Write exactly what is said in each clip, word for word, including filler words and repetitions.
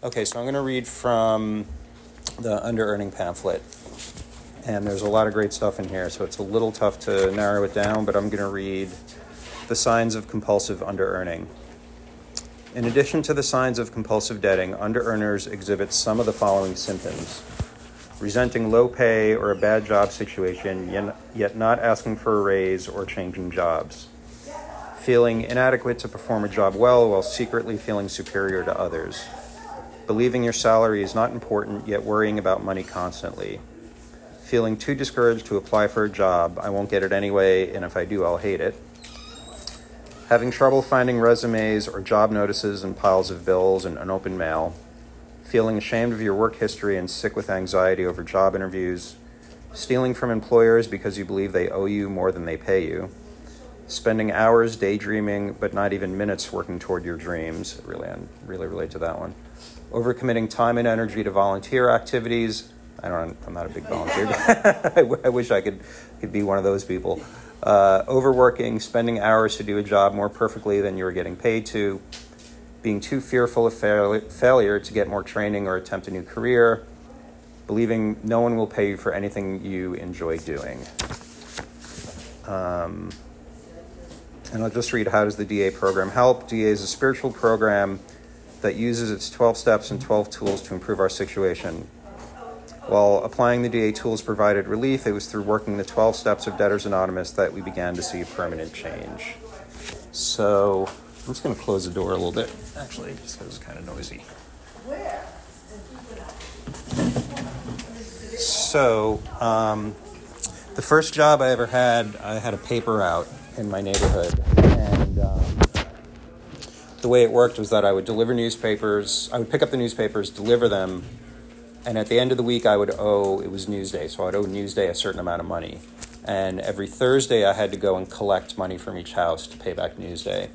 Okay, so I'm going to read from the under-earning pamphlet. And there's a lot of great stuff in here, so it's a little tough to narrow it down, but I'm going to read the signs of compulsive under-earning. In addition to the signs of compulsive debting, under-earners exhibit some of the following symptoms: resenting low pay or a bad job situation, yet not asking for a raise or changing jobs; feeling inadequate to perform a job well while secretly feeling superior to others; believing your salary is not important, yet worrying about money constantly; feeling too discouraged to apply for a job, I won't get it anyway, and if I do, I'll hate it; having trouble finding resumes or job notices in piles of bills and unopened mail; feeling ashamed of your work history and sick with anxiety over job interviews; stealing from employers because you believe they owe you more than they pay you; spending hours daydreaming but not even minutes working toward your dreams. Really, I really relate to that one. Overcommitting time and energy to volunteer activities. I don't. I'm not a big volunteer. I, w- I wish I could could be one of those people. Uh, overworking, spending hours to do a job more perfectly than you were getting paid to. Being too fearful of fail- failure to get more training or attempt a new career. Believing no one will pay you for anything you enjoy doing. Um, and I'll just read, how does the D A program help? D A is a spiritual program that uses its twelve steps and twelve tools to improve our situation. While applying the D A tools provided relief, it was through working the twelve steps of Debtors Anonymous that we began to see permanent change. So I'm just going to close the door a little bit, actually, just because it's kind of noisy. So um, the first job I ever had, I had a paper route in my neighborhood. And um, the way it worked was that I would deliver newspapers. I would pick up the newspapers, deliver them, and at the end of the week, I would owe, it was Newsday, so I'd owe Newsday a certain amount of money. And every Thursday, I had to go and collect money from each house to pay back Newsday.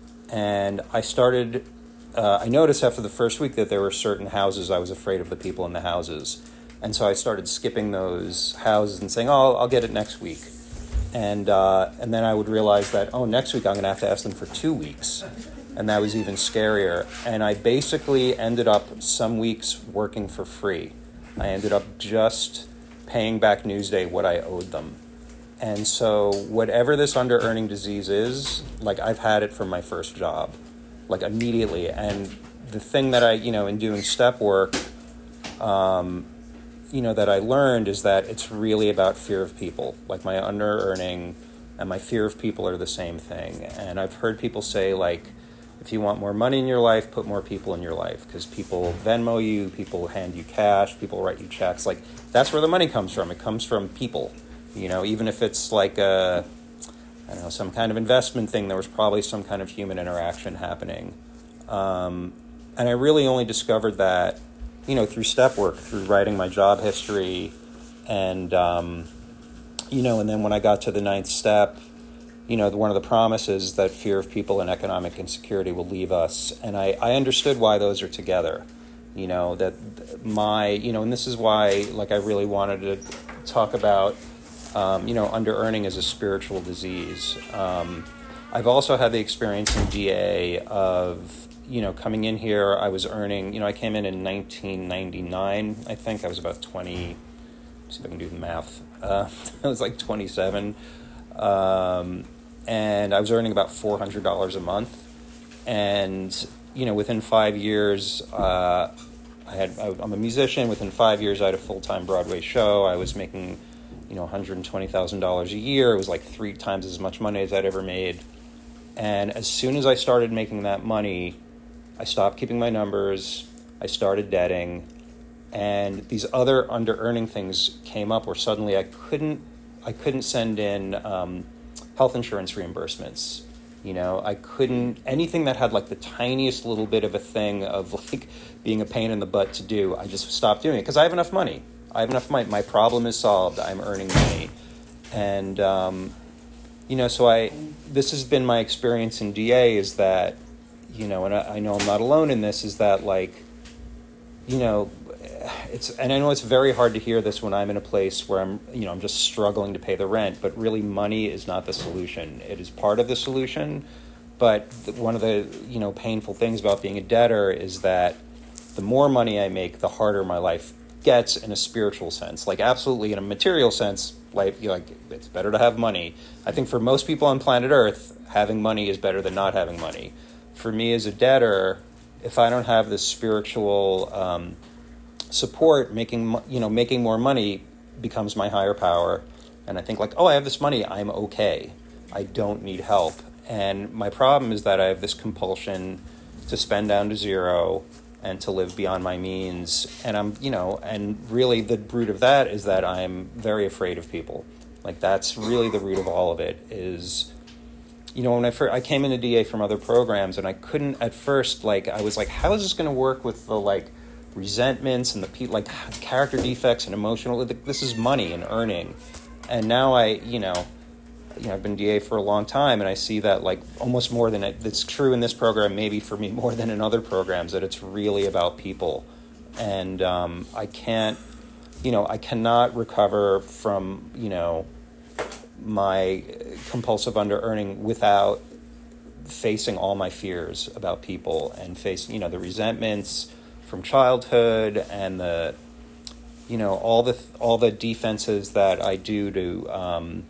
And I started, uh, I noticed after the first week that there were certain houses, I was afraid of the people in the houses. And so I started skipping those houses and saying, oh, I'll get it next week. And uh, and then I would realize that, oh, next week I'm going to have to ask them for two weeks. And that was even scarier. And I basically ended up some weeks working for free. I ended up just paying back Newsday what I owed them. And so whatever this under-earning disease is, like, I've had it from my first job, like, immediately. And the thing that I, you know, in doing step work, um, you know, that I learned is that it's really about fear of people. Like, my under-earning and my fear of people are the same thing. And I've heard people say, like, if you want more money in your life, put more people in your life, because people Venmo you, people hand you cash, people write you checks. Like, that's where the money comes from. It comes from people. You know, even if it's like a, I don't know, some kind of investment thing, there was probably some kind of human interaction happening. Um, and I really only discovered that, you know, through step work, through writing my job history, and, um, you know, and then when I got to the ninth step, you know, one of the promises is that fear of people and economic insecurity will leave us. And I, I understood why those are together, you know, that my, you know, and this is why, like, I really wanted to talk about, um, you know, under-earning as a spiritual disease. Um, I've also had the experience in D A of, you know, coming in here, I was earning, you know, I came in in nineteen ninety-nine, I think. I was about twenty, let's see if I can do the math. Uh, I was like twenty-seven. Um, and I was earning about four hundred dollars a month. And, you know, within five years, uh, I had, I, I'm a musician. Within five years, I had a full-time Broadway show. I was making, you know, one hundred twenty thousand dollars a year. It was like three times as much money as I'd ever made. And as soon as I started making that money, I stopped keeping my numbers. I started debting. And these other under-earning things came up where suddenly I couldn't I couldn't send in um, health insurance reimbursements. You know, I couldn't, anything that had like the tiniest little bit of a thing of like being a pain in the butt to do, I just stopped doing it because I have enough money. I have enough money. My problem is solved. I'm earning money. And, um, you know, so I, this has been my experience in D A is that, you know, and I, I know I'm not alone in this, is that like, you know, it's, and I know it's very hard to hear this when I'm in a place where I'm, you know, I'm just struggling to pay the rent, but really money is not the solution. It is part of the solution, but one of the, you know, painful things about being a debtor is that, the more money I make, the harder my life gets in a spiritual sense. Like, absolutely in a material sense, like, you know, like it's better to have money. I think for most people on planet Earth, having money is better than not having money. For me as a debtor, if I don't have this spiritual um, support, making you know making more money becomes my higher power. And I think like, oh, I have this money, I'm okay. I don't need help. And my problem is that I have this compulsion to spend down to zero and to live beyond my means. And I'm, you know, and really the root of that is that I'm very afraid of people. Like, that's really the root of all of it is, you know, when I first, I came into D A from other programs, and I couldn't at first, like, I was like, how is this going to work with the, like, resentments and the, pe- like, character defects and emotional, this is money and earning. And now I, you know, you know, I've been D A for a long time, and I see that, like, almost more than it, it's true in this program, maybe for me more than in other programs, that it's really about people. And um, I can't, you know, I cannot recover from, you know, my compulsive under-earning without facing all my fears about people and facing, you know, the resentments from childhood and the, you know, all the all the defenses that I do to, um,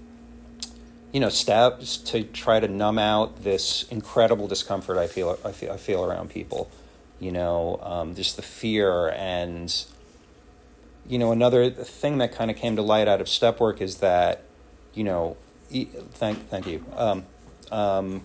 you know, steps to try to numb out this incredible discomfort I feel I feel I feel around people. You know, um, just the fear. And, you know, another thing that kind of came to light out of step work is that, you know, e- thank thank you. Um, um,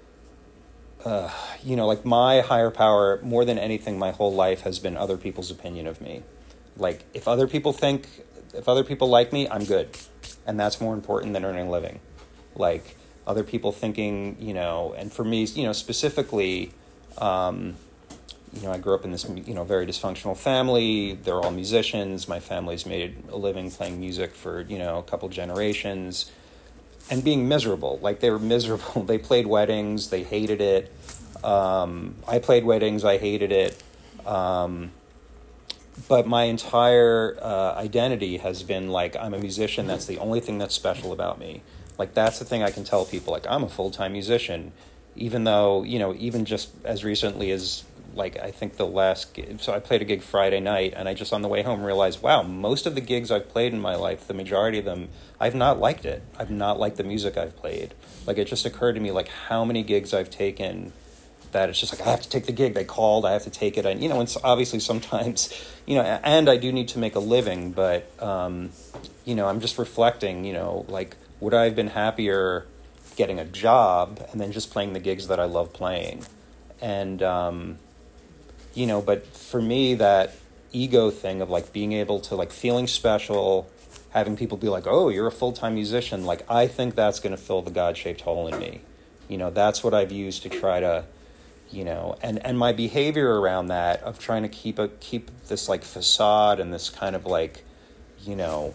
uh, you know, like, my higher power, more than anything, my whole life has been other people's opinion of me. Like, if other people think, if other people like me, I'm good. And that's more important than earning a living. Like, other people thinking, you know, and for me, you know, specifically, um, you know, I grew up in this, you know, very dysfunctional family. They're all musicians. My family's made a living playing music for, you know, a couple generations. And being miserable. Like, they were miserable. They played weddings. They hated it. Um, I played weddings. I hated it. Um, but my entire uh, identity has been, like, I'm a musician. That's the only thing that's special about me. Like, that's the thing I can tell people. Like, I'm a full-time musician. Even though, you know, even just as recently as, like, I think the last gig, so I played a gig Friday night, and I just on the way home realized, wow, most of the gigs I've played in my life, the majority of them, I've not liked it. I've not liked the music I've played. Like, it just occurred to me, like, how many gigs I've taken that it's just like, I have to take the gig. They called, I have to take it. And, you know, it's obviously sometimes, you know, and I do need to make a living, but, um, you know, I'm just reflecting, you know, like, would I have been happier getting a job and then just playing the gigs that I love playing? And, um, you know, but for me, that ego thing of, like, being able to, like, feeling special, having people be like, oh, you're a full-time musician, like, I think that's going to fill the God-shaped hole in me. You know, that's what I've used to try to, you know, and, and my behavior around that of trying to keep a keep this, like, facade and this kind of, like, you know,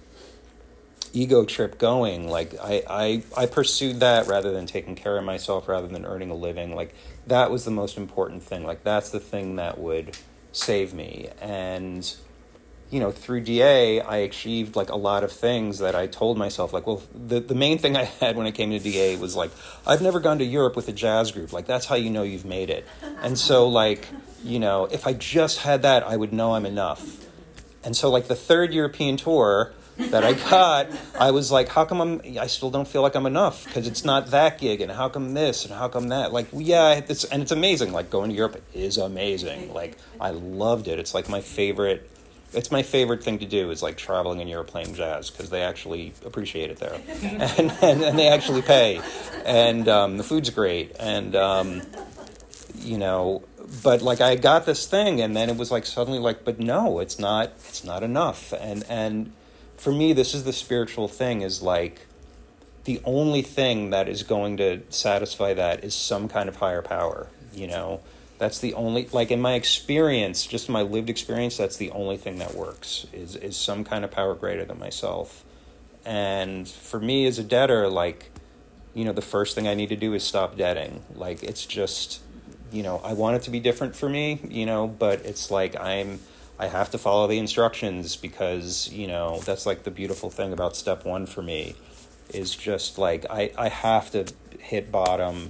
ego trip going. Like, I, I, I pursued that rather than taking care of myself, rather than earning a living. Like, that was the most important thing. Like, that's the thing that would save me. And, you know, through D A, I achieved, like, a lot of things that I told myself, like, well, the, the main thing I had when I came to D A was, like, I've never gone to Europe with a jazz group. Like, that's how you know you've made it. And so, like, you know, if I just had that, I would know I'm enough. And so, like, the third European tour that I got, I was like, how come I'm, I still don't feel like I'm enough? Because it's not that gig, and how come this, and how come that? Like, yeah, it's, and it's amazing. Like, going to Europe is amazing. Like, I loved it. It's, like, my favorite, it's my favorite thing to do is, like, traveling in Europe playing jazz, because they actually appreciate it there. and, and, and they actually pay. And um, the food's great. And, um, you know, but, like, I got this thing, and then it was, like, suddenly, like, but no, it's not, it's not enough. And, and, for me, this is the spiritual thing, is, like, the only thing that is going to satisfy that is some kind of higher power, you know? That's the only, like, in my experience, just my lived experience, that's the only thing that works, is, is some kind of power greater than myself. And for me as a debtor, like, you know, the first thing I need to do is stop debting. Like, it's just, you know, I want it to be different for me, you know, but it's like I'm... I have to follow the instructions because, you know, that's, like, the beautiful thing about step one for me is just, like, I, I have to hit bottom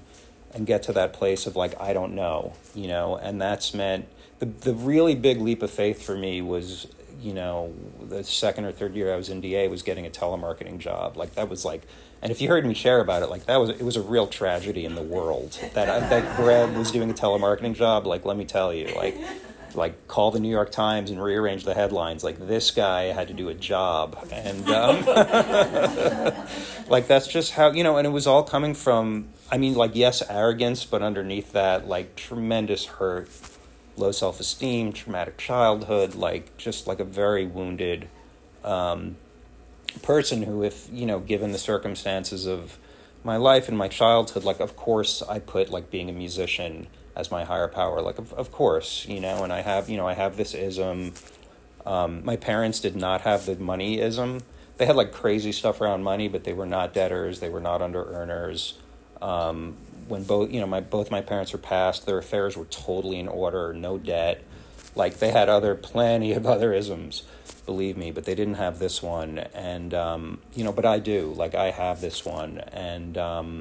and get to that place of like, I don't know, you know, and that's meant, the, the really big leap of faith for me was, you know, the second or third year I was in D A was getting a telemarketing job. Like that was like, and if you heard me share about it, like that was, it was a real tragedy in the world that I, that Greg was doing a telemarketing job. Like, let me tell you, like, like call the New York Times and rearrange the headlines. Like this guy had to do a job, and um, like that's just how, you know. And it was all coming from, I mean, like yes, arrogance, but underneath that, like tremendous hurt, low self-esteem, traumatic childhood, like just like a very wounded um, person who, if you know, given the circumstances of my life and my childhood, like of course I put like being a musician as my higher power, like of, of course, you know, and I have, you know, I have this ism. Um, my parents did not have the money ism. They had like crazy stuff around money, but they were not debtors. They were not under earners. Um, when both, you know, my, both my parents were passed, their affairs were totally in order, no debt. Like they had other, plenty of other isms, believe me, but they didn't have this one. And, um, you know, but I do, like I have this one. And, um,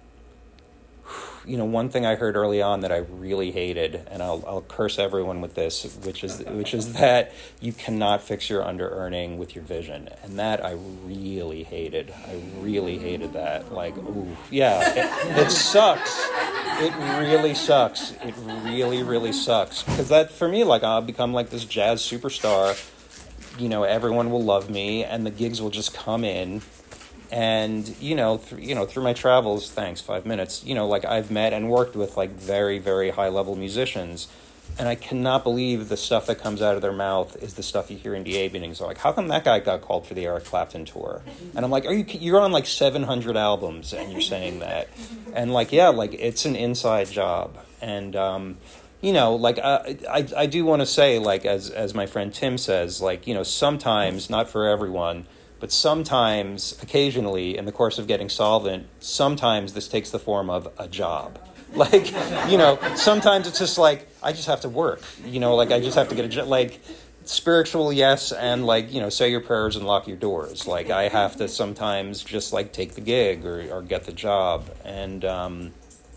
you know, one thing I heard early on that I really hated, and I'll I'll curse everyone with this, which is which is that you cannot fix your under earning with your vision, and that I really hated. I really hated that. Like, ooh, yeah, it, it sucks. It really sucks. It really, really sucks because that for me, like, I'll become like this jazz superstar. You know, everyone will love me, and the gigs will just come in. And, you know, th- you know, through my travels, thanks, five minutes, you know, like I've met and worked with like very, very high level musicians. And I cannot believe the stuff that comes out of their mouth is the stuff you hear in D A meetings. They're like, how come that guy got called for the Eric Clapton tour? And I'm like, are you, you're on like seven hundred albums and you're saying that. And like, yeah, like it's an inside job. And, um, you know, like I, I, I do want to say, like, as, as my friend Tim says, like, you know, sometimes, not for everyone, but sometimes, occasionally, in the course of getting solvent, sometimes this takes the form of a job. Like, you know, sometimes it's just like, I just have to work. You know, like, I just have to get a job. Like, spiritual, yes, and, like, you know, say your prayers and lock your doors. Like, I have to sometimes just, like, take the gig or, or get the job. And, um,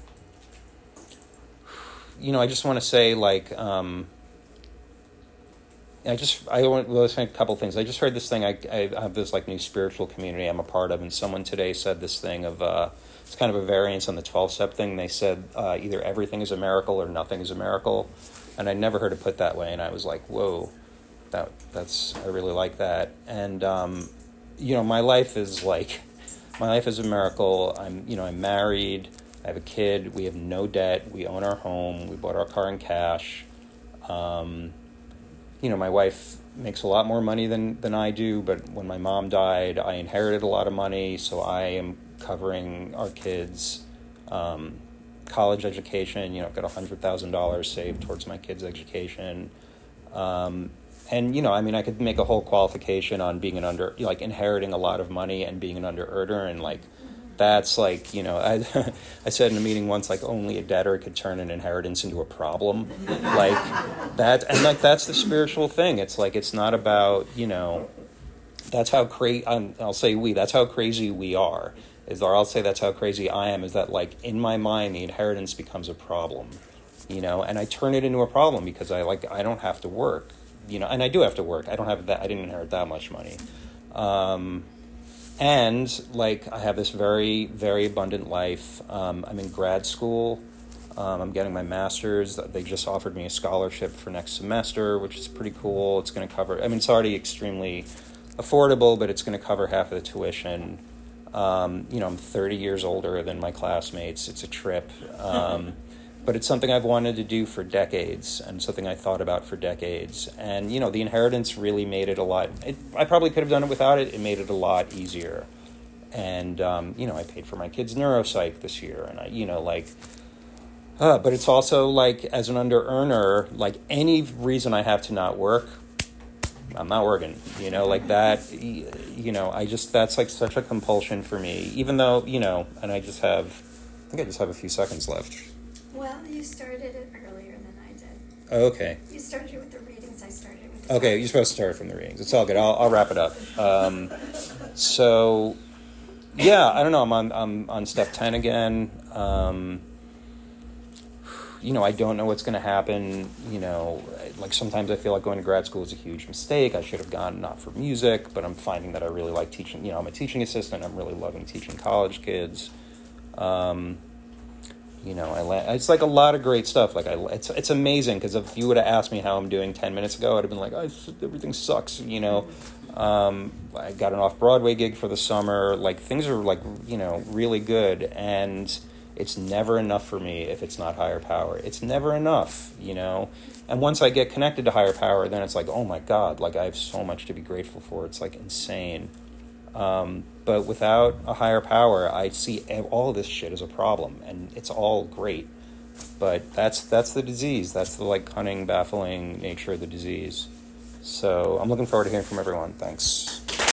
you know, I just want to say, like... Um, I just, I want to say a couple things. I just heard this thing, I, I have this like new spiritual community I'm a part of, and someone today said this thing of, uh, it's kind of a variance on the twelve-step thing. They said uh, either everything is a miracle or nothing is a miracle, and I never heard it put that way, and I was like, whoa, that that's, I really like that. And, um, you know, my life is like, my life is a miracle. I'm, you know, I'm married, I have a kid, we have no debt, we own our home, we bought our car in cash, um... You know, my wife makes a lot more money than, than I do, but when my mom died, I inherited a lot of money, so I am covering our kids' um, college education. You know, I've got one hundred thousand dollars saved towards my kids' education. Um, and, you know, I mean, I could make a whole qualification on being an under, like, inheriting a lot of money and being an under-earner, and, like, that's like, you know, I I said in a meeting once, like, only a debtor could turn an inheritance into a problem. Like, that, and, like, that's the spiritual thing. It's like, it's not about, you know, that's how crazy, I'll say we, that's how crazy we are. Is, or I'll say that's how crazy I am, is that, like, in my mind, the inheritance becomes a problem, you know, and I turn it into a problem because I, like, I don't have to work, you know, and I do have to work. I don't have that, I didn't inherit that much money. Um... And, like, I have this very, very abundant life. Um, I'm in grad school. Um, I'm getting my master's. They just offered me a scholarship for next semester, which is pretty cool. It's going to cover... I mean, it's already extremely affordable, but it's going to cover half of the tuition. Um, you know, I'm thirty years older than my classmates. It's a trip. Um, but it's something I've wanted to do for decades and something I thought about for decades. And, you know, the inheritance really made it a lot... It, I probably could have done it without it. It made it a lot easier. And, um, you know, I paid for my kid's neuropsych this year. And, I, you know, like... Uh, but it's also, like, as an under-earner, like, any reason I have to not work, I'm not working. You know, like that, you know, I just... That's, like, such a compulsion for me. Even though, you know, and I just have... I think I just have a few seconds left. Well, you started it earlier than I did. Oh, okay. You started with the readings, I started with the... Okay, you're supposed to start from the readings. It's all good. I'll, I'll wrap it up. Um, so, yeah, I don't know. I'm on I'm on step ten again. Um, you know, I don't know what's going to happen. You know, like sometimes I feel like going to grad school is a huge mistake. I should have gone not for music, but I'm finding that I really like teaching. You know, I'm a teaching assistant. I'm really loving teaching college kids. Um, you know, I la- it's like a lot of great stuff. Like I, it's it's amazing because if you would have asked me how I'm doing ten minutes ago, I'd have been like, oh, everything sucks. You know, um, I got an off-Broadway gig for the summer. Like things are like, you know, really good, and it's never enough for me if it's not higher power. It's never enough, you know? And once I get connected to higher power, then it's like, oh my God, like I have so much to be grateful for. It's like insane. Um, but without a higher power, I see all of this shit as a problem, and it's all great. But that's that's the disease. That's the like cunning, baffling nature of the disease. So I'm looking forward to hearing from everyone. Thanks.